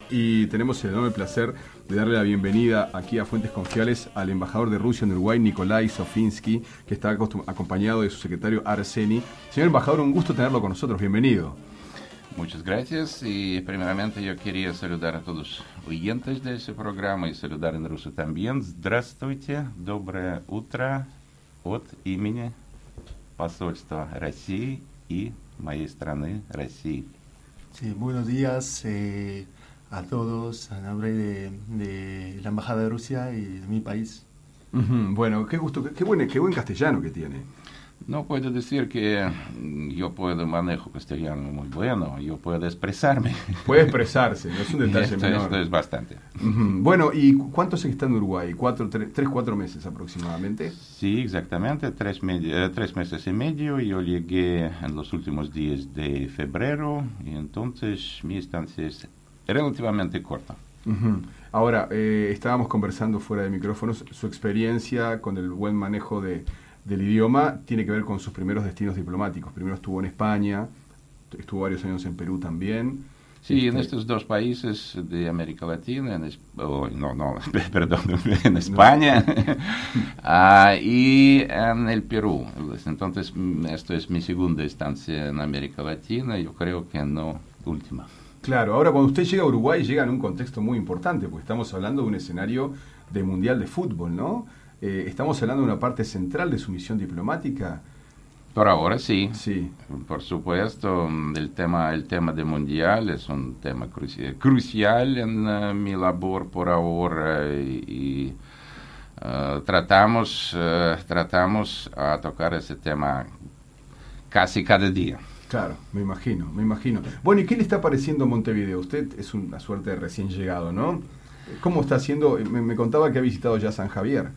Y tenemos el enorme placer de darle la bienvenida aquí a Fuentes Confiables al embajador de Rusia en Uruguay, Nikolai Sofinsky, que está acompañado de su secretario Arseny. Señor embajador, un gusto tenerlo con nosotros. Bienvenido. Muchas gracias y primeramente yo quería saludar a todos los oyentes de ese programa y saludar en ruso también. Здравствуйте, доброе утро от имени посольства России и моей страны России. Sí, buenos días a todos, a nombre de la Embajada de Rusia y de mi país. Bueno, qué gusto, qué buen castellano que tiene. No puedo decir que yo puedo manejo castellano muy bueno, yo puedo expresarme. Puede expresarse, no es un detalle menor. Esto es bastante. Bueno, ¿y cuánto se está en Uruguay? 3-4 meses aproximadamente. Sí, exactamente, 3 meses y medio. Yo llegué en los últimos días de febrero y entonces mi estancia es relativamente corta. Ahora, estábamos conversando fuera de micrófonos, su experiencia con el buen manejo del idioma tiene que ver con sus primeros destinos diplomáticos. Primero estuvo en España, estuvo varios años en Perú también. Sí, en estos dos países de América Latina, en España y en el Perú. Entonces, esto es mi segunda estancia en América Latina, yo creo que no última. Claro, ahora cuando usted llega a Uruguay llega en un contexto muy importante, porque estamos hablando de un escenario de mundial de fútbol, ¿no? Estamos hablando de una parte central de su misión diplomática. Por ahora sí. Sí. Por supuesto, el tema del mundial es un tema crucial en mi labor por ahora y tratamos a tocar ese tema casi cada día. Claro, me imagino. Bueno, ¿y qué le está pareciendo Montevideo? Usted es una suerte de recién llegado, ¿no? ¿Cómo está haciendo? Me contaba que ha visitado ya San Javier.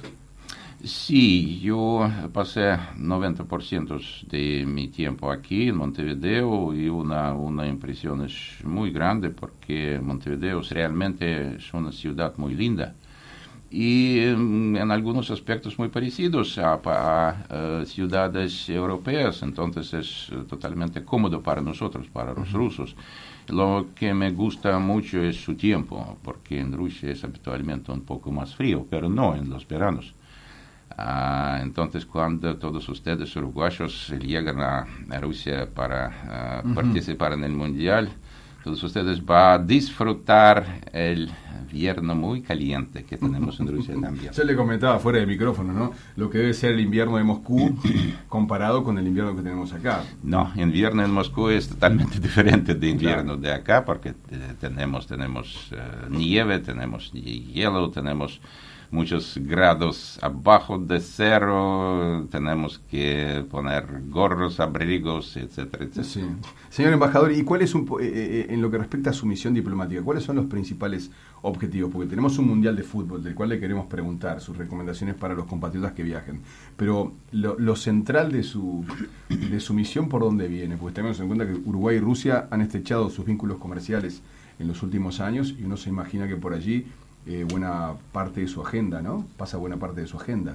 Sí, yo pasé 90% de mi tiempo aquí en Montevideo y una impresión es muy grande porque Montevideo realmente es una ciudad muy linda y en algunos aspectos muy parecidos a ciudades europeas, entonces es totalmente cómodo para nosotros, para los rusos. Lo que me gusta mucho es su tiempo, porque en Rusia es habitualmente un poco más frío, pero no en los veranos. Entonces, cuando todos ustedes uruguayos llegan a Rusia para participar en el Mundial, todos ustedes van a disfrutar el invierno muy caliente que tenemos en Rusia también. Yo le comentaba fuera de micrófono, ¿no? Lo que debe ser el invierno de Moscú comparado con el invierno que tenemos acá. No, invierno en Moscú es totalmente diferente de invierno de acá, porque tenemos nieve, tenemos hielo, tenemos muchos grados abajo de cero, tenemos que poner gorros, abrigos, etcétera, etcétera. Sí. Señor embajador, ¿y cuál es en lo que respecta a su misión diplomática, cuáles son los principales objetivos? Porque tenemos un mundial de fútbol del cual le queremos preguntar sus recomendaciones para los compatriotas que viajen, pero lo central de su misión, ¿por dónde viene? Porque tenemos en cuenta que Uruguay y Rusia han estrechado sus vínculos comerciales en los últimos años y uno se imagina que por allí buena parte de su agenda, ¿no? Pasa buena parte de su agenda.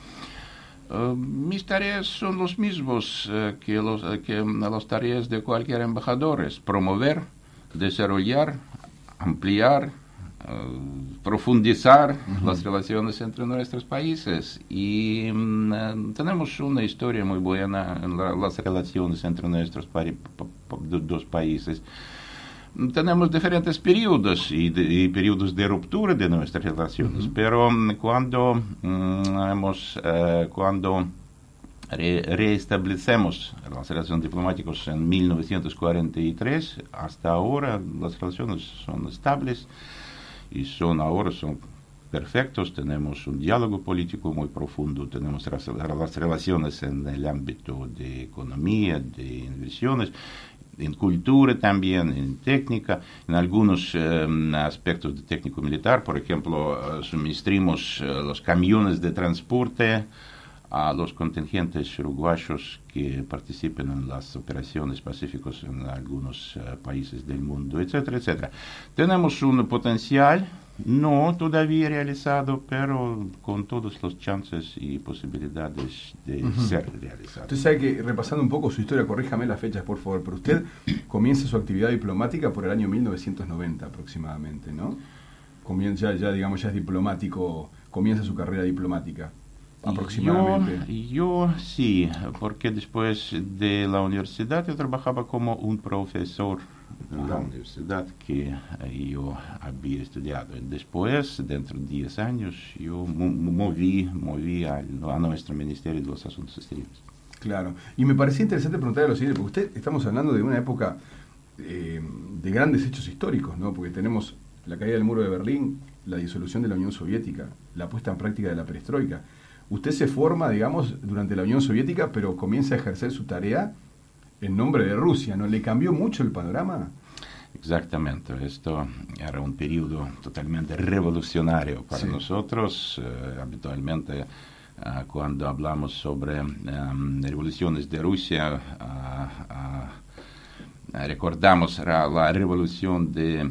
Mis tareas son los mismos que las tareas de cualquier embajador, es promover, desarrollar, ampliar, profundizar las relaciones entre nuestros países y tenemos una historia muy buena en las relaciones entre nuestros dos países. Tenemos diferentes periodos y periodos de ruptura de nuestras relaciones, pero cuando reestablecemos las relaciones diplomáticas en 1943, hasta ahora las relaciones son estables y ahora son perfectos. Tenemos un diálogo político muy profundo, tenemos las relaciones en el ámbito de economía, de inversiones, en cultura también, en técnica, en algunos aspectos de técnico-militar. Por ejemplo, suministrimos los camiones de transporte a los contingentes uruguayos que participen en las operaciones pacíficas en algunos países del mundo, etcétera, etcétera. Tenemos un potencial No todavía realizado, pero con todos los chances y posibilidades de ser realizado. Usted sabe que, repasando un poco su historia, corríjame las fechas, por favor, pero usted comienza su actividad diplomática por el año 1990 aproximadamente, ¿no? Comienza ya es diplomático, comienza su carrera diplomática aproximadamente. Yo sí, porque después de la universidad yo trabajaba como un profesor en la universidad que yo había estudiado. Después, dentro de 10 años, yo moví a nuestro Ministerio de los Asuntos Exteriores. Claro. Y me parecía interesante preguntarle lo siguiente, porque estamos hablando de una época de grandes hechos históricos, ¿no? Porque tenemos la caída del muro de Berlín, la disolución de la Unión Soviética, la puesta en práctica de la perestroika. Usted se forma, digamos, durante la Unión Soviética, pero comienza a ejercer su tarea en nombre de Rusia, ¿no? ¿Le cambió mucho el panorama? Exactamente, esto era un periodo totalmente revolucionario para nosotros. Habitualmente, cuando hablamos sobre revoluciones de Rusia, recordamos la revolución de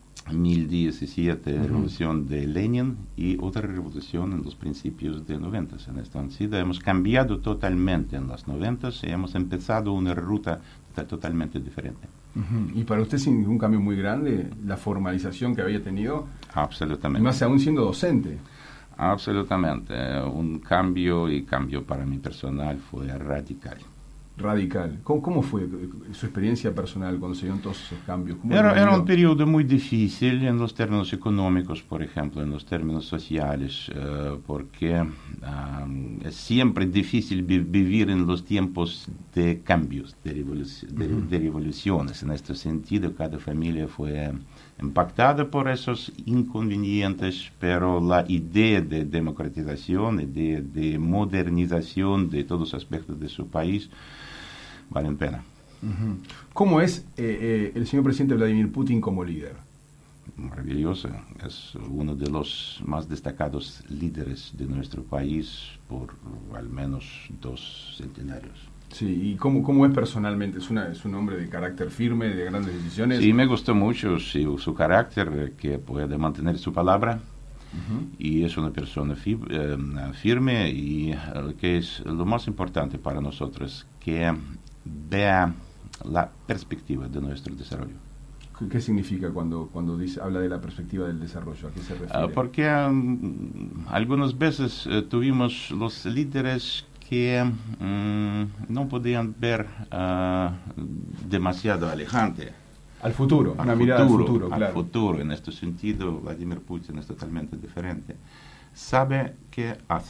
1017, revolución de Lenin, y otra revolución en los principios de 90. En esta sentido hemos cambiado totalmente en los 90 y hemos empezado una ruta totalmente diferente. ¿Y para usted, sin ningún cambio muy grande, la formalización que había tenido? Absolutamente. Más aún siendo docente. Absolutamente. Un cambio para mi personal fue radical. Radical. ¿Cómo fue su experiencia personal cuando se dieron todos esos cambios? Era un periodo muy difícil en los términos económicos, por ejemplo, en los términos sociales, porque es siempre difícil vivir en los tiempos de cambios, de revoluciones. En este sentido, cada familia fue impactada por esos inconvenientes, pero la idea de democratización, idea de modernización de todos los aspectos de su país, valen pena. ¿Cómo es el señor presidente Vladimir Putin como líder? Maravilloso. Es uno de los más destacados líderes de nuestro país por al menos 2 centenarios. Sí, ¿y cómo es personalmente? ¿Es un hombre de carácter firme, de grandes decisiones? Sí, me gustó mucho su carácter, que puede mantener su palabra. Y es una persona firme, y que es lo más importante para nosotros, que vea la perspectiva de nuestro desarrollo. ¿Qué significa cuando habla de la perspectiva del desarrollo? ¿A qué se refiere? Porque algunas veces tuvimos los líderes que no podían ver demasiado alejante. Al futuro, una mirada al futuro, claro. Al futuro. En este sentido, Vladimir Putin es totalmente diferente. Sabe qué hace.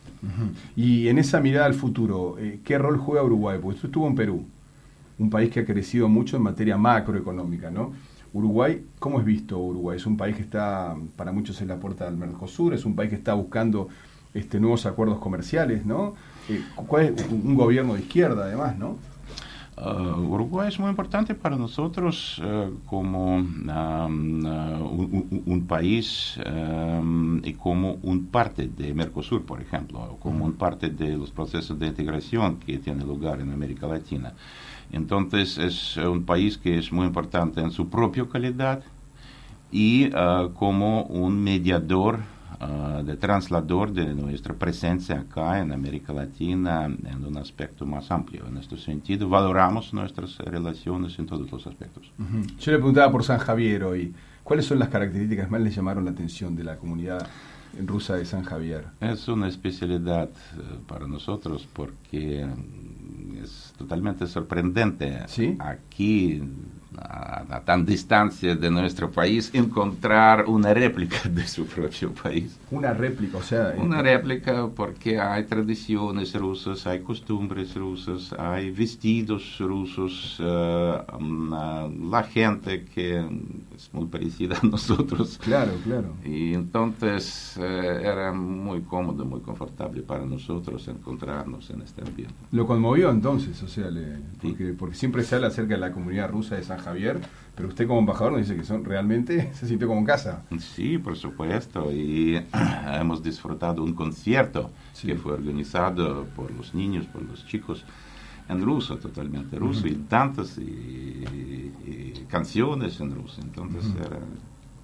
Y en esa mirada al futuro, ¿qué rol juega Uruguay? Porque usted estuvo en Perú, un país que ha crecido mucho en materia macroeconómica, ¿no? Uruguay, ¿cómo es visto Uruguay? Es un país que está, para muchos, en la puerta del Mercosur, es un país que está buscando nuevos acuerdos comerciales, ¿no? ¿Cuál es un gobierno de izquierda, además, ¿no? Uruguay es muy importante para nosotros como un país y como un parte de Mercosur, por ejemplo, como un parte de los procesos de integración que tienen lugar en América Latina. Entonces es un país que es muy importante en su propia calidad y como un mediador, de traslador de nuestra presencia acá en América Latina en un aspecto más amplio. En este sentido, valoramos nuestras relaciones en todos los aspectos. Yo le preguntaba por San Javier hoy. ¿Cuáles son las características que más le llamaron la atención de la comunidad rusa de San Javier? Es una especialidad para nosotros porque es totalmente sorprendente. ¿Sí? Aquí, a tan distancia de nuestro país, encontrar una réplica de su propio país. Una réplica, o sea... Una réplica porque hay tradiciones rusas, hay costumbres rusas, hay vestidos rusos, la gente que es muy parecida a nosotros. Claro, claro. Y entonces era muy cómodo, muy confortable para nosotros encontrarnos en este ambiente. ¿Lo conmovió entonces? O sea, porque siempre se habla acerca de la comunidad rusa de San Javier, pero usted como embajador nos dice que realmente se sintió como en casa. Sí, por supuesto, y hemos disfrutado un concierto que fue organizado por los niños, por los chicos, en ruso, totalmente ruso, y tantas y canciones en ruso, entonces era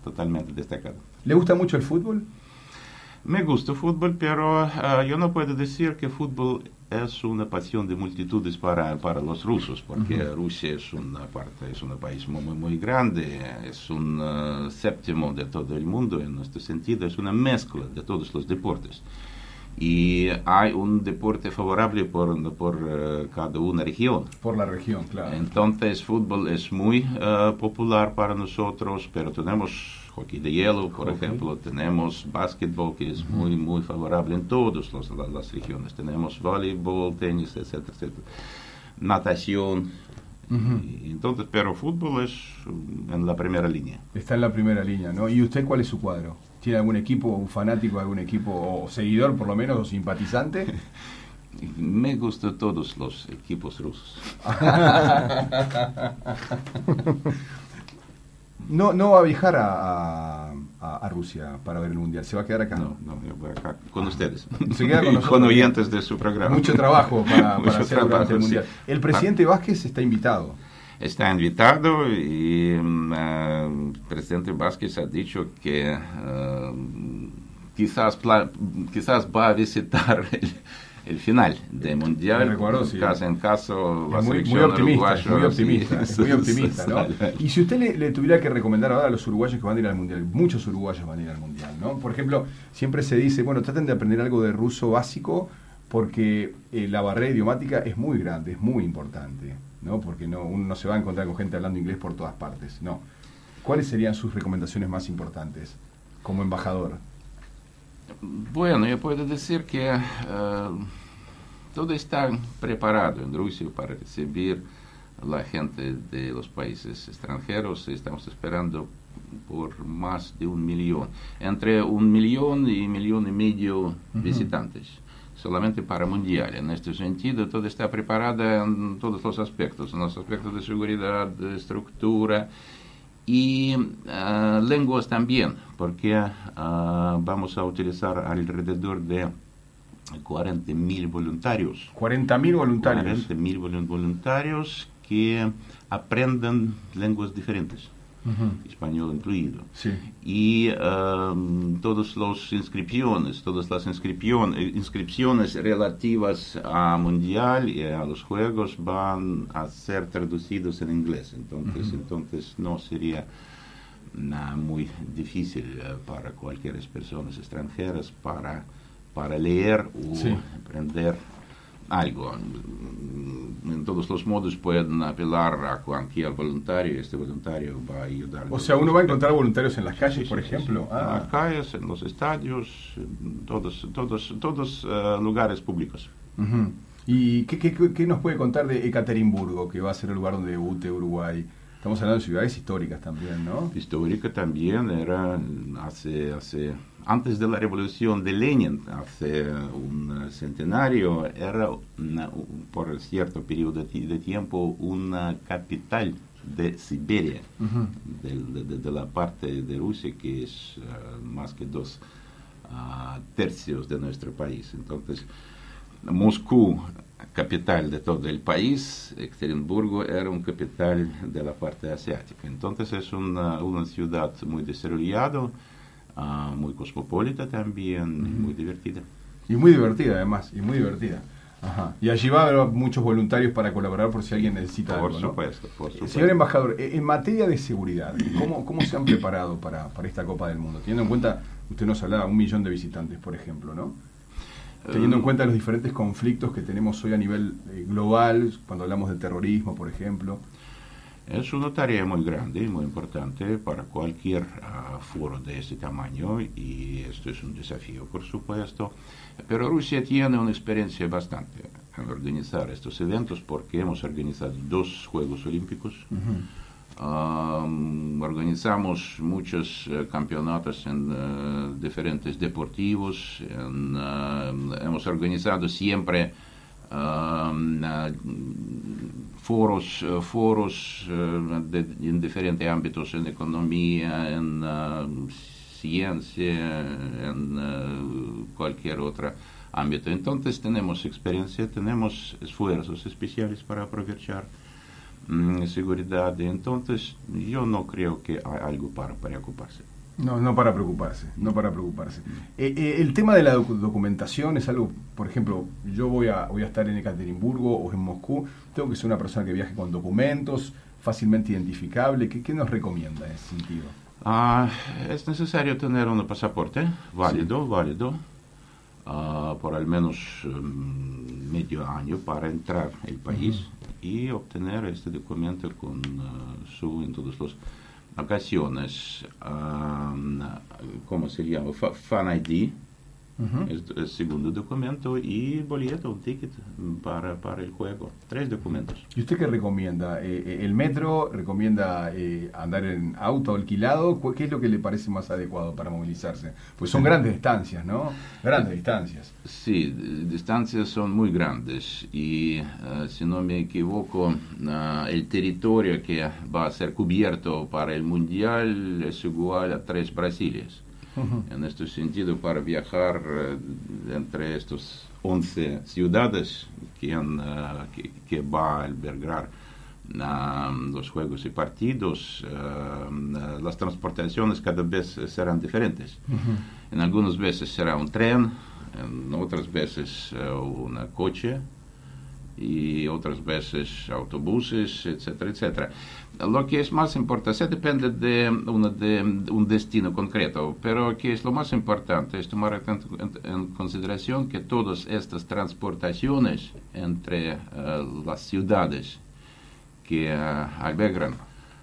totalmente destacado. ¿Le gusta mucho el fútbol? Me gusta el fútbol, pero yo no puedo decir que fútbol es una pasión de multitudes para los rusos, porque Rusia es un país muy grande, es un séptimo de todo el mundo, en este sentido es una mezcla de todos los deportes. Y hay un deporte favorable por cada una región. Por la región, claro. Entonces, fútbol es muy popular para nosotros, pero tenemos hockey de hielo, por ejemplo, tenemos básquetbol, que es muy favorable en todas las regiones. Tenemos voleibol, tenis, etcétera, etcétera. Natación. Y entonces, pero fútbol es en la primera línea. Está en la primera línea, ¿no? ¿Y usted cuál es su cuadro? ¿Tiene algún equipo, un fanático de algún equipo, o seguidor por lo menos, o simpatizante? Me gustan todos los equipos rusos. No va a viajar a Rusia para ver el Mundial, se va a quedar acá. No, yo voy acá con ustedes. Se queda con nosotros. Con oyentes de su programa. Mucho trabajo para Mucho hacer trabajo, durante el Mundial. sí. El presidente Vázquez está invitado. Está invitado y el presidente Vázquez ha dicho que quizás va a visitar el final del Mundial. Recuerdo, sí. Caso en caso, la Muy selección optimista, uruguaya. muy optimista, ¿no? Y si usted le tuviera que recomendar ahora a los uruguayos que van a ir al Mundial, muchos uruguayos van a ir al Mundial, ¿no? Por ejemplo, siempre se dice, bueno, traten de aprender algo de ruso básico porque la barrera idiomática es muy grande, es muy importante, ¿no? Porque uno no se va a encontrar con gente hablando inglés por todas partes, no. ¿Cuáles serían sus recomendaciones más importantes como embajador? Bueno, yo puedo decir que todo está preparado en Rusia para recibir a la gente de los países extranjeros. Estamos esperando por más de 1 millón, entre 1 millón y 1,5 millones visitantes, solamente para Mundial. En este sentido, todo está preparado en todos los aspectos de seguridad, de estructura, y lenguas también, porque vamos a utilizar alrededor de 40.000 voluntarios. 40.000 voluntarios. 40.000 voluntarios que aprenden lenguas diferentes, español incluido. Sí. Y todas las inscripciones relativas a Mundial y a los Juegos van a ser traducidos en inglés. Entonces no sería muy difícil para cualquier personas extranjeras para leer o aprender algo. En todos los modos pueden apelar a cualquier voluntario y este voluntario va a ayudar. O sea, uno va a encontrar voluntarios en las calles, por ejemplo. En las calles, en los estadios, en todos lugares públicos. ¿Y qué nos puede contar de Ekaterimburgo, que va a ser el lugar donde debute Uruguay? Estamos hablando de ciudades históricas también, ¿no? Histórica también, era antes de la revolución de Lenin, hace un centenario, era por cierto periodo de tiempo una capital de Siberia, de la parte de Rusia que es más que 2 tercios de nuestro país. Entonces, Moscú, capital de todo el país, Ekaterimburgo era un capital de la parte asiática. Entonces es una ciudad muy desarrollada, muy cosmopolita también, muy divertida. Y muy divertida además, Ajá. Y allí va a haber muchos voluntarios para colaborar por si alguien necesita algo, ¿no? Por supuesto. Señor embajador, en materia de seguridad, ¿cómo se han preparado para esta Copa del Mundo? Teniendo en cuenta, usted nos hablaba, 1 millón de visitantes, por ejemplo, ¿no? Teniendo en cuenta los diferentes conflictos que tenemos hoy a nivel global, cuando hablamos de terrorismo, por ejemplo. Es una tarea muy grande y muy importante para cualquier foro de este tamaño, y esto es un desafío, por supuesto. Pero Rusia tiene una experiencia bastante en organizar estos eventos, porque hemos organizado 2 Juegos Olímpicos. Organizamos muchos campeonatos en diferentes deportivos, hemos organizado siempre foros en diferentes ámbitos, en economía, en ciencia, en cualquier otro ámbito. Entonces tenemos experiencia, tenemos esfuerzos especiales para aprovechar seguridad. Entonces yo no creo que hay algo para preocuparse. No, no para preocuparse, no para preocuparse. El tema de la documentación es algo, por ejemplo, yo voy a estar en Ekaterimburgo o en Moscú, tengo que ser una persona que viaje con documentos, fácilmente identificable. ¿Qué nos recomienda en ese sentido? Es necesario tener un pasaporte válido, por al menos medio año para entrar al país y obtener este documento con en todas las ocasiones, ¿cómo se llama? Fan ID, es el segundo documento, y boleto, un ticket para el juego. 3 documentos. ¿Y usted qué recomienda? ¿El metro? ¿Recomienda andar en auto alquilado? ¿Qué es lo que le parece más adecuado para movilizarse? Pues son grandes distancias, ¿no? Grandes distancias. Sí, distancias son muy grandes y, si no me equivoco, el territorio que va a ser cubierto para el Mundial es igual a 3 Brasilias. En este sentido, para viajar entre estos 11 ciudades que va a albergar los juegos y partidos, las transportaciones cada vez serán diferentes. En algunas veces será un tren, en otras veces un coche, y otras veces autobuses, etcétera, etcétera. Lo que es más importante, depende de un destino concreto, pero que es lo más importante es tomar en consideración que todas estas transportaciones entre las ciudades que albergan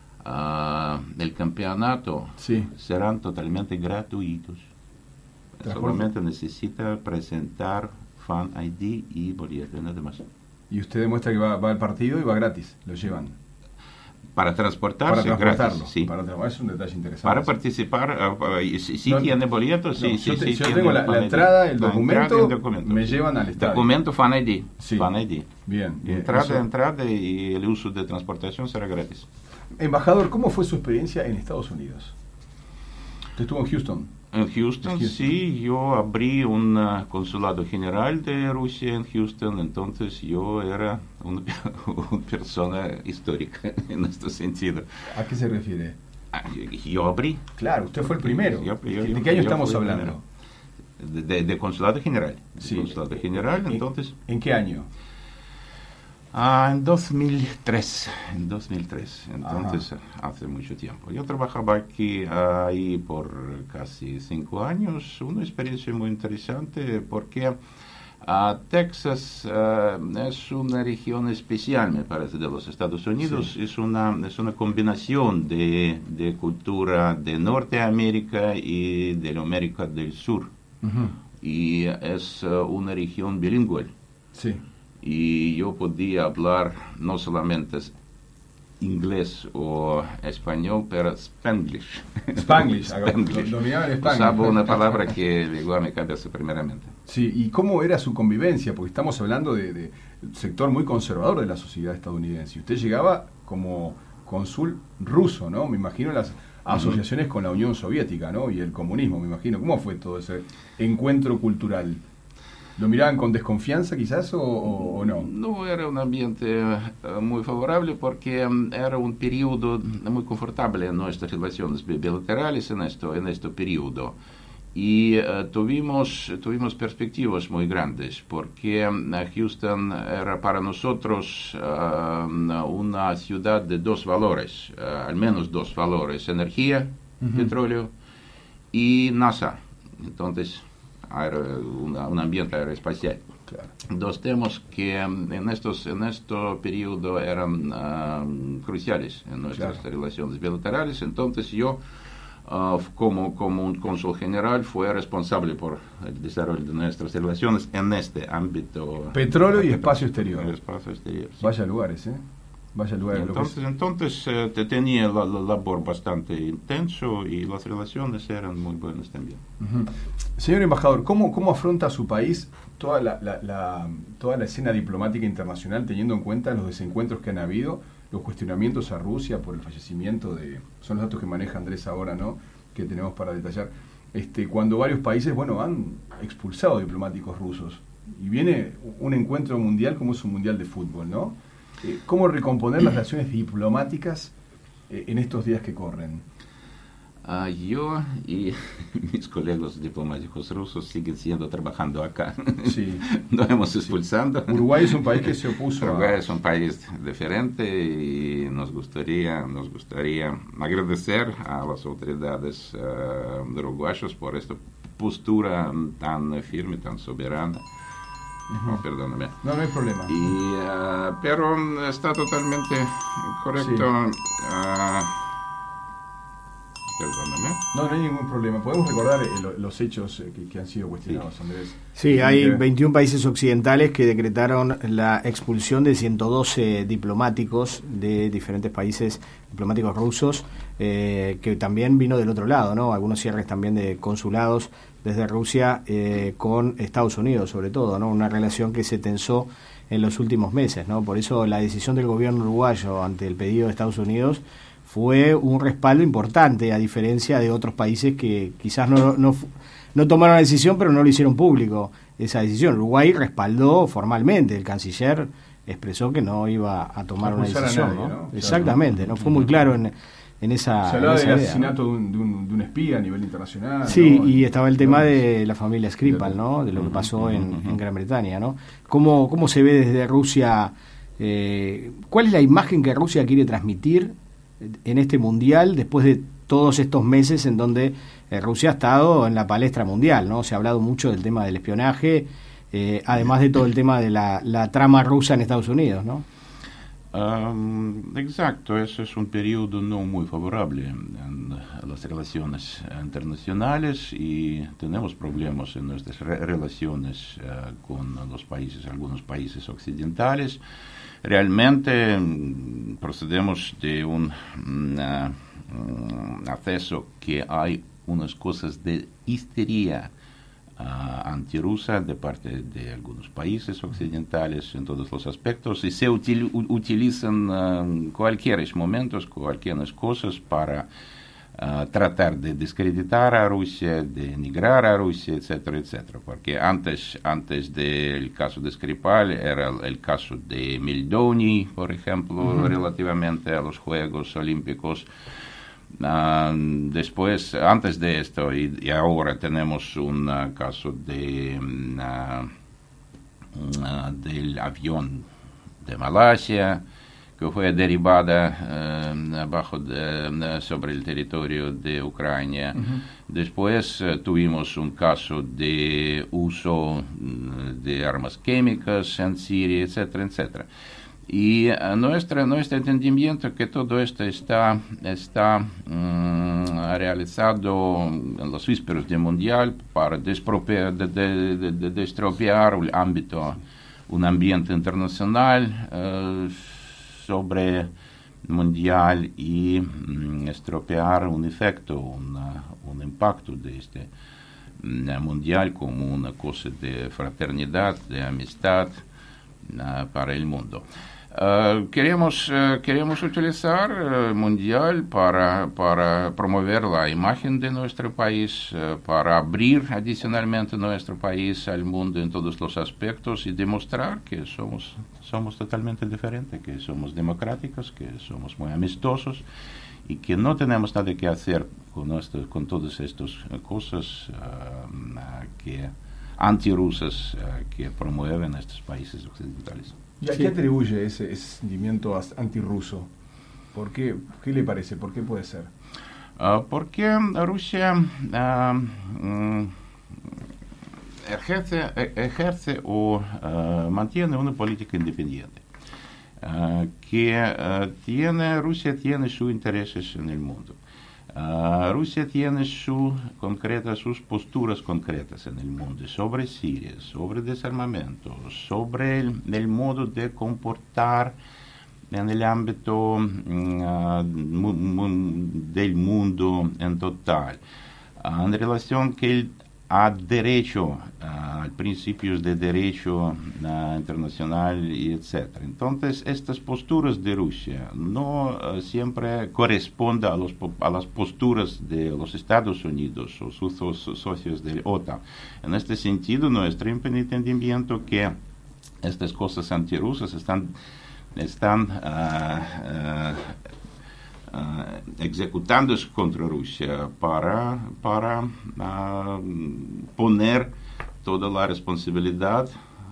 el campeonato serán totalmente gratuitos. Solamente necesita presentar Fan ID y boleto, nada más. Y usted demuestra que va al partido y va gratis, lo llevan. Para transportarse, para transportarlo, gratis, sí. Es un detalle interesante. Para participar, si tiene boletos, si yo tengo la entrada, el documento, me llevan al estadio. Documento Fan ID. Sí. Fan ID. Bien. Entrada y el uso de transportación será gratis. Embajador, ¿cómo fue su experiencia en Estados Unidos? Usted estuvo en Houston. En Houston, sí, yo abrí un consulado general de Rusia en Houston, entonces yo era una persona histórica en este sentido. ¿A qué se refiere? Yo abrí. Claro, usted fue el primero. ¿De qué año estamos hablando? De consulado general. Sí. Consulado general, entonces. ¿En qué año? En 2003, entonces hace mucho tiempo. Yo trabajaba ahí por casi 5 años, una experiencia muy interesante porque Texas es una región especial, me parece, de los Estados Unidos. Sí. Es una combinación de cultura de Norteamérica y de América del Sur. Y es una región bilingüe. Sí. Y yo podía hablar no solamente inglés o español, pero Spanglish. Dominaba el Spanglish. Usaba una palabra que llegó a mi cabeza primeramente. Sí, ¿y cómo era su convivencia? Porque estamos hablando de sector muy conservador de la sociedad estadounidense. Usted llegaba como cónsul ruso, ¿no? Me imagino las asociaciones con la Unión Soviética, ¿no? Y el comunismo, me imagino. ¿Cómo fue todo ese encuentro cultural? ¿Lo miraban con desconfianza quizás o no? No, era un ambiente muy favorable porque era un periodo muy confortable en nuestras relaciones bilaterales en este periodo. Y tuvimos perspectivas muy grandes porque Houston era para nosotros una ciudad de 2 valores, al menos 2 valores: energía, petróleo y NASA. Entonces, un ambiente aeroespacial. Claro. 2 temas que en este periodo eran cruciales en nuestras relaciones bilaterales. Entonces yo, como un cónsul general, fui responsable por el desarrollo de nuestras relaciones en este ámbito. Petróleo y espacio exterior. Espacio exterior, sí. Vaya lugares, ¿eh? Vaya lugares. Entonces tenía la labor bastante intenso y las relaciones eran muy buenas también. Señor embajador, ¿cómo afronta su país toda la escena diplomática internacional, teniendo en cuenta los desencuentros que han habido, los cuestionamientos a Rusia por el fallecimiento son los datos que maneja Andrés ahora, ¿no?, que tenemos para detallar, cuando varios países, han expulsado diplomáticos rusos y viene un encuentro mundial como es un mundial de fútbol, ¿no? ¿Cómo recomponer las relaciones diplomáticas en estos días que corren? Yo y mis colegas diplomáticos rusos siguen trabajando acá. Sí. No hemos expulsado. Uruguay es un país que se opuso. Uruguay es un país diferente y nos gustaría agradecer a las autoridades uruguayas por esta postura tan firme, tan soberana. Oh, perdóname. No hay problema. Pero está totalmente correcto. Sí. Perdóname. No hay ningún problema. Podemos recordar los hechos que han sido cuestionados, Andrés. Sí, hay 21 países occidentales que decretaron la expulsión de 112 diplomáticos de diferentes países, diplomáticos rusos, que también vino del otro lado, ¿no? Algunos cierres también de consulados desde Rusia con Estados Unidos, sobre todo, ¿no? Una relación que se tensó en los últimos meses, ¿no? Por eso la decisión del gobierno uruguayo ante el pedido de Estados Unidos fue un respaldo importante, a diferencia de otros países que quizás no tomaron la decisión, pero no lo hicieron público, esa decisión. Uruguay respaldó formalmente, el canciller expresó que no iba a tomar una decisión. Nadie, ¿no? Exactamente, no fue muy claro en esa se hablaba del asesinato de un espía a nivel internacional. Sí, ¿no? Y estaba el tema de la familia Skripal, ¿no? De lo que pasó en Gran Bretaña, ¿no? ¿Cómo se ve desde Rusia? ¿Cuál es la imagen que Rusia quiere transmitir en este mundial después de todos estos meses en donde Rusia ha estado en la palestra mundial, ¿no? Se ha hablado mucho del tema del espionaje, además de todo el tema de la trama rusa en Estados Unidos, ¿no? Exacto, ese es un periodo no muy favorable en las relaciones internacionales y tenemos problemas en nuestras relaciones con algunos países occidentales. Realmente procedemos de un acceso que hay unas cosas de histeria antirrusa de parte de algunos países occidentales en todos los aspectos y se utilizan cualquier momentos, cualquier cosas para tratar de desacreditar a Rusia, de denigrar a Rusia, etcétera, etcétera. Porque antes del caso de Skripal era el caso de Mildoni, por ejemplo, relativamente a los Juegos Olímpicos. Después, antes de esto y ahora tenemos un caso del avión de Malasia que fue derribada sobre el territorio de Ucrania. Después tuvimos un caso de uso de armas químicas en Siria, etcétera, etcétera. Y nuestro entendimiento que todo esto está realizado en los vísperas del Mundial para destropear un ambiente internacional sobre Mundial y estropear un efecto, un impacto de este Mundial como una cosa de fraternidad, de amistad para el mundo. Queremos utilizar el Mundial para promover la imagen de nuestro país, para abrir adicionalmente nuestro país al mundo en todos los aspectos y demostrar que somos totalmente diferentes, que somos democráticos, que somos muy amistosos y que no tenemos nada que hacer con todas estas cosas que antirrusas que promueven estos países occidentales. ¿Y a qué atribuye ese sentimiento antirruso? ¿Qué le parece? ¿Por qué puede ser? Porque Rusia ejerce o mantiene una política independiente. Rusia tiene sus intereses en el mundo. Rusia tiene sus posturas concretas en el mundo sobre Siria, sobre desarmamento, sobre el modo de comportar en el ámbito del mundo en total, en relación a derecho, a principios de derecho internacional y etc. Entonces, estas posturas de Rusia no siempre corresponden a las posturas de los Estados Unidos o sus socios de la OTAN. En este sentido, nuestro entendimiento que estas cosas antirrusas están ejecutando contra Rusia para poner toda la responsabilidad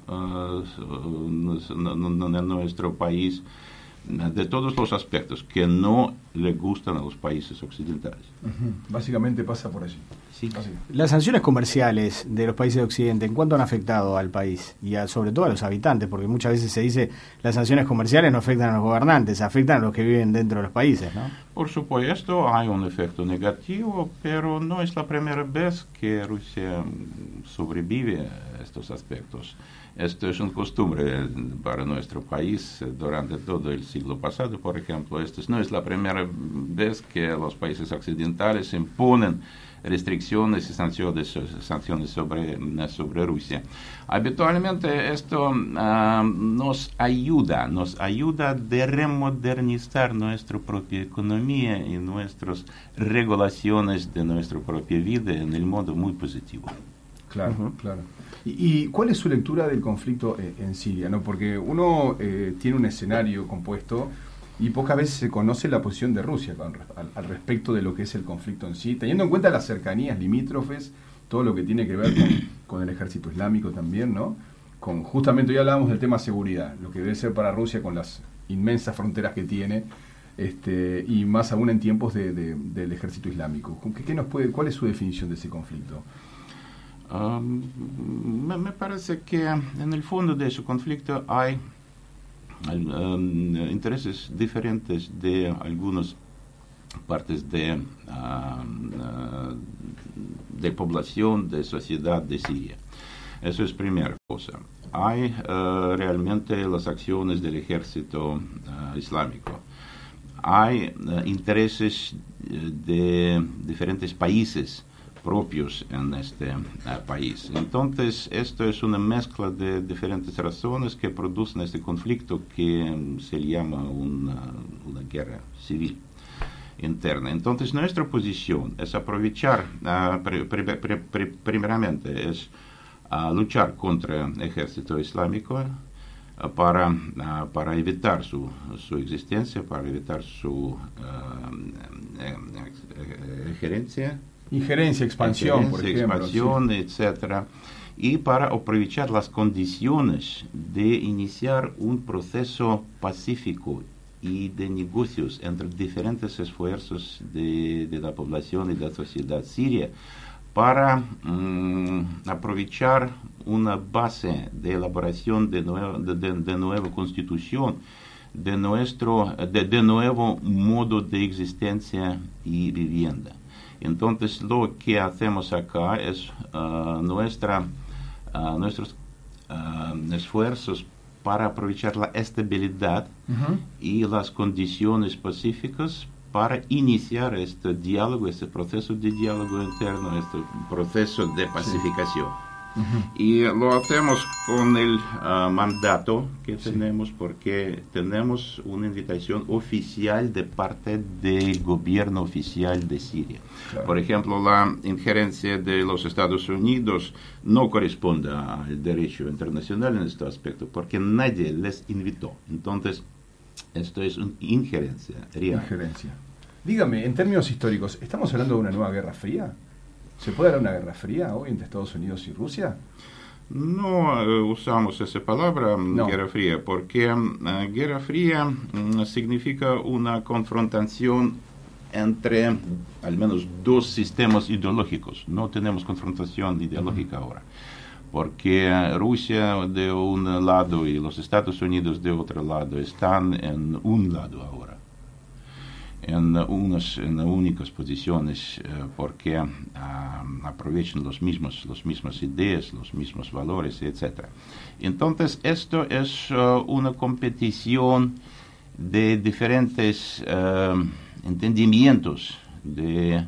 en nuestro país de todos los aspectos que no le gustan a los países occidentales. Básicamente pasa por allí. Sí. Las sanciones comerciales de los países de Occidente, ¿en cuánto han afectado al país? Y sobre todo a los habitantes, porque muchas veces se dice las sanciones comerciales no afectan a los gobernantes, afectan a los que viven dentro de los países, ¿no? Por supuesto, hay un efecto negativo, pero no es la primera vez que Rusia sobrevive a estos aspectos. Esto es una costumbre para nuestro país durante todo el siglo pasado, por ejemplo. Esto no es la primera vez que los países occidentales imponen restricciones y sanciones sobre Rusia. Habitualmente esto nos ayuda a remodernizar nuestra propia economía y nuestras regulaciones de nuestra propia vida en el modo muy positivo. Claro, claro. ¿Y cuál es su lectura del conflicto en Siria? ¿No? Porque uno tiene un escenario compuesto y pocas veces se conoce la posición de Rusia al respecto de lo que es el conflicto en sí, teniendo en cuenta las cercanías limítrofes, todo lo que tiene que ver con el ejército islámico también, ¿no? Justamente hoy hablábamos del tema seguridad, lo que debe ser para Rusia con las inmensas fronteras que tiene, y más aún en tiempos del ejército islámico. ¿Cuál es su definición de ese conflicto? Me parece que en el fondo de ese conflicto hay intereses diferentes de algunas partes de población, de sociedad de Siria. Eso es primera cosa. Hay realmente las acciones del ejército islámico. Hay intereses de diferentes países propios en este país. Entonces, esto es una mezcla de diferentes razones que producen este conflicto que se llama una guerra civil interna. Entonces, nuestra posición es aprovechar, primeramente, es luchar contra el ejército islámico para evitar su existencia, para evitar su injerencia, expansión, por ejemplo. Expansión, etcétera. Y para aprovechar las condiciones de iniciar un proceso pacífico y de negocios entre diferentes esfuerzos de la población y de la sociedad siria, para aprovechar una base de elaboración de nueva constitución, de nuevo modo de existencia y vivienda. Entonces, lo que hacemos acá es nuestros esfuerzos para aprovechar la estabilidad y las condiciones pacíficas para iniciar este diálogo, este proceso de diálogo interno, este proceso de pacificación. Y lo hacemos con el mandato que tenemos, porque tenemos una invitación oficial de parte del gobierno oficial de Siria. Claro. Por ejemplo, la injerencia de los Estados Unidos no corresponde al derecho internacional en este aspecto, porque nadie les invitó. Entonces, esto es una injerencia real. Dígame, en términos históricos, ¿estamos hablando de una nueva guerra fría? ¿Se puede dar una guerra fría hoy entre Estados Unidos y Rusia? No usamos esa palabra, guerra fría, porque guerra fría significa una confrontación entre al menos dos sistemas ideológicos. No tenemos confrontación ideológica ahora, porque Rusia de un lado y los Estados Unidos de otro lado están en un lado ahora, en únicas posiciones, porque aprovechan las mismas ideas, los mismos valores, etc. Entonces, esto es una competición de diferentes entendimientos de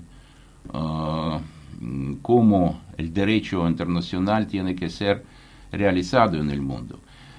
cómo el derecho internacional tiene que ser realizado en el mundo.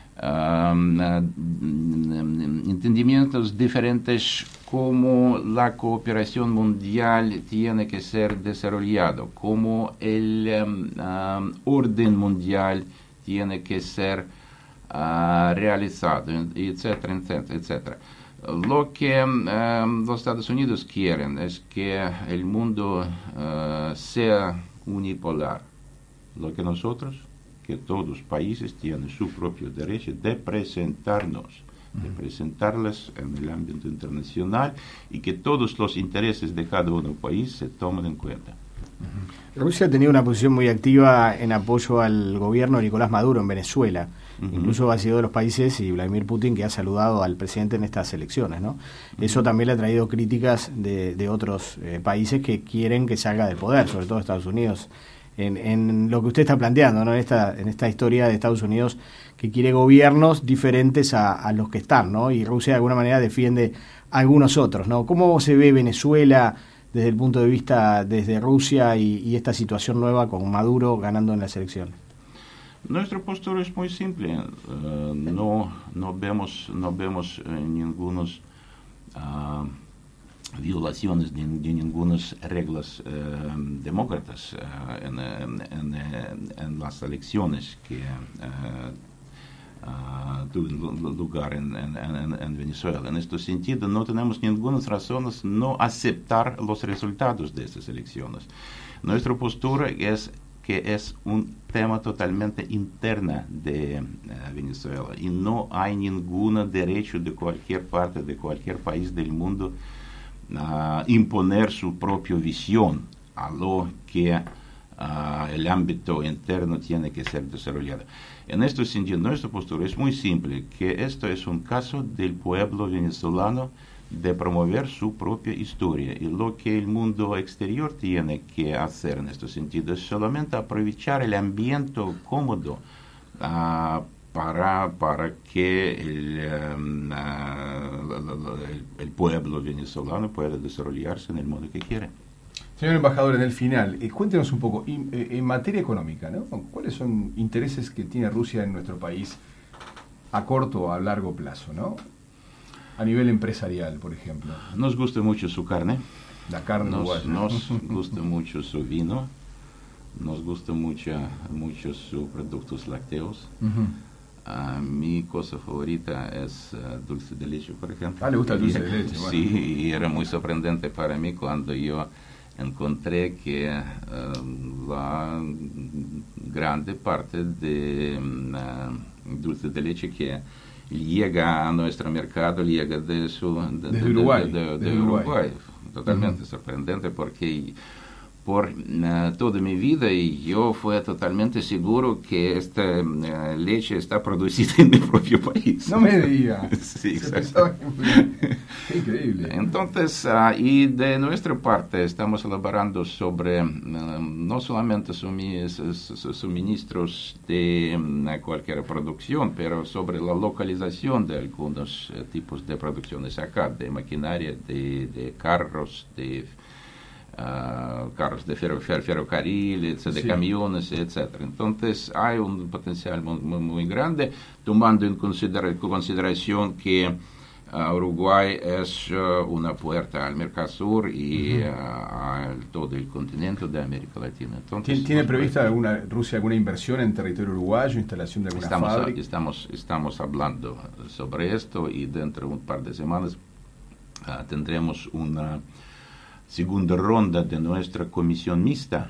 Entendimientos diferentes cómo la cooperación mundial tiene que ser desarrollado, cómo el orden mundial tiene que ser realizado, etcétera, etcétera, etcétera. Lo que los Estados Unidos quieren es que el mundo sea unipolar. Lo que nosotros, que todos los países tienen su propio derecho de presentarnos, de presentarlas en el ámbito internacional y que todos los intereses de cada uno país se tomen en cuenta. Rusia ha tenido una posición muy activa en apoyo al gobierno de Nicolás Maduro en Venezuela. Incluso ha sido de los países, y Vladimir Putin, que ha saludado al presidente en estas elecciones, ¿no? Eso también le ha traído críticas de otros países que quieren que salga del poder, sobre todo Estados Unidos. En lo que usted está planteando, ¿no? En esta historia de Estados Unidos, que quiere gobiernos diferentes a los que están, ¿no? Y Rusia de alguna manera defiende a algunos otros, ¿no? ¿Cómo se ve Venezuela desde el punto de vista desde Rusia y esta situación nueva con Maduro ganando en las elecciones? Nuestra postura es muy simple. No vemos ningunas violaciones de ninguna reglas demócratas en las elecciones que tuvieron lugar en Venezuela. En este sentido, no tenemos ninguna razón de no aceptar los resultados de estas elecciones. Nuestra postura es que es un tema totalmente interna de Venezuela y no hay ningún derecho de cualquier parte, de cualquier país del mundo a imponer su propia visión a lo que el ámbito interno tiene que ser desarrollado. En este sentido, nuestra postura es muy simple, que esto es un caso del pueblo venezolano de promover su propia historia, y lo que el mundo exterior tiene que hacer en este sentido es solamente aprovechar el ambiente cómodo para que el pueblo venezolano pueda desarrollarse en el modo que quiere. Señor embajador, en el final, cuéntenos un poco, en materia económica, ¿no? ¿Cuáles son intereses que tiene Rusia en nuestro país a corto o a largo plazo, ¿no? A nivel empresarial, por ejemplo. Nos gusta mucho su carne. La carne uruguaya. Nos gusta mucho su vino. Nos gusta mucho sus productos lácteos. Mi cosa favorita es dulce de leche, por ejemplo. ¿Le gusta el dulce de leche? Bueno. Sí, y era muy sorprendente para mí cuando yo encontré que la grande parte de dulce de leche que llega a nuestro mercado llega desde Uruguay. De Uruguay. Totalmente sorprendente, porque por toda mi vida yo fui totalmente seguro que esta leche está producida en mi propio país. No me diga. Sí, exacto. Qué increíble. Entonces, y de nuestra parte estamos elaborando sobre no solamente suministros de cualquier producción, pero sobre la localización de algunos tipos de producciones acá, de maquinaria, de carros, de carros de ferrocarriles, de camiones, etc. Entonces hay un potencial muy grande, tomando en consideración que Uruguay es una puerta al Mercosur y a todo el continente de América Latina. Entonces, ¿Tiene prevista Rusia alguna inversión en territorio uruguayo, instalación de alguna fábrica? Estamos hablando sobre esto, y dentro de un par de semanas tendremos una segunda ronda de nuestra comisión mixta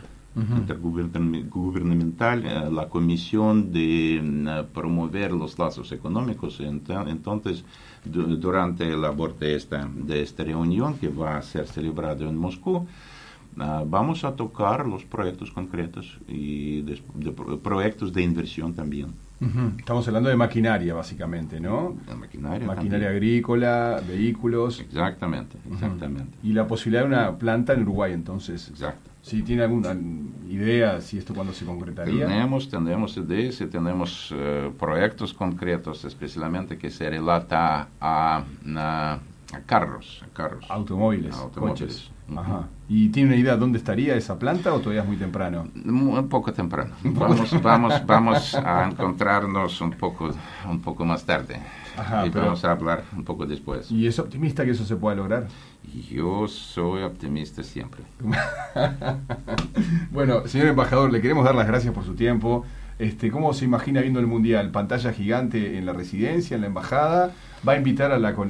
intergubernamental, la comisión de promover los lazos económicos. Entonces, durante el labor de esta reunión, que va a ser celebrada en Moscú, vamos a tocar los proyectos concretos y de proyectos de inversión también. Estamos hablando de maquinaria, básicamente, ¿no? Maquinaria agrícola, vehículos. Exactamente. Y la posibilidad de una planta en Uruguay, entonces. Exacto. ¿Sí tiene alguna idea si esto cuándo se concretaría? Tenemos ideas y tenemos proyectos concretos, especialmente que se relata a carros. Automóviles. Coches. Ajá. ¿Y tiene una idea dónde estaría esa planta o todavía es muy temprano? Un poco temprano. Vamos a encontrarnos un poco más tarde. Ajá, vamos a hablar un poco después. ¿Y es optimista que eso se pueda lograr? Yo soy optimista siempre. Bueno, señor embajador, le queremos dar las gracias por su tiempo. ¿Cómo se imagina viendo el Mundial? ¿Pantalla gigante en la residencia, en la embajada? ¿Va a invitar a la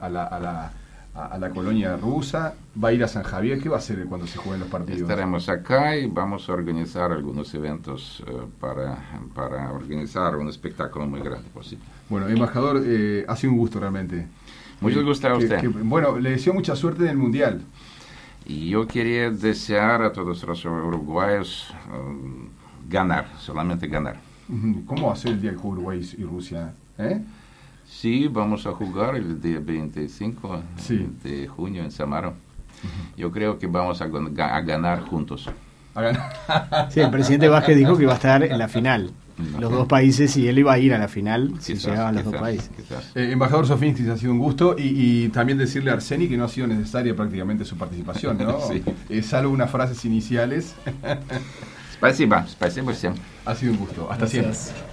colonia rusa? ¿Va a ir a San Javier? ¿Qué va a hacer cuando se jueguen los partidos? Estaremos acá y vamos a organizar algunos eventos para organizar un espectáculo muy grande posible. Bueno, embajador, ha sido un gusto realmente. Mucho gusto a usted. Bueno, le deseo mucha suerte en el Mundial. Y yo quería desear a todos los uruguayos ganar, solamente ganar. ¿Cómo va a ser el día que juega Uruguay y Rusia? Sí, vamos a jugar el día 25 de junio en Samaro. Yo creo que vamos a ganar juntos. Sí, el presidente Vázquez dijo que iba a estar en la final. Los dos países, y él iba a ir a la final si llegaban los dos países. Embajador Sofinstis, ha sido un gusto, y también decirle a Arseni que no ha sido necesaria prácticamente su participación, ¿no? Sí. Salvo unas frases iniciales. Спасибо всем. Ha sido un gusto. Hasta siempre.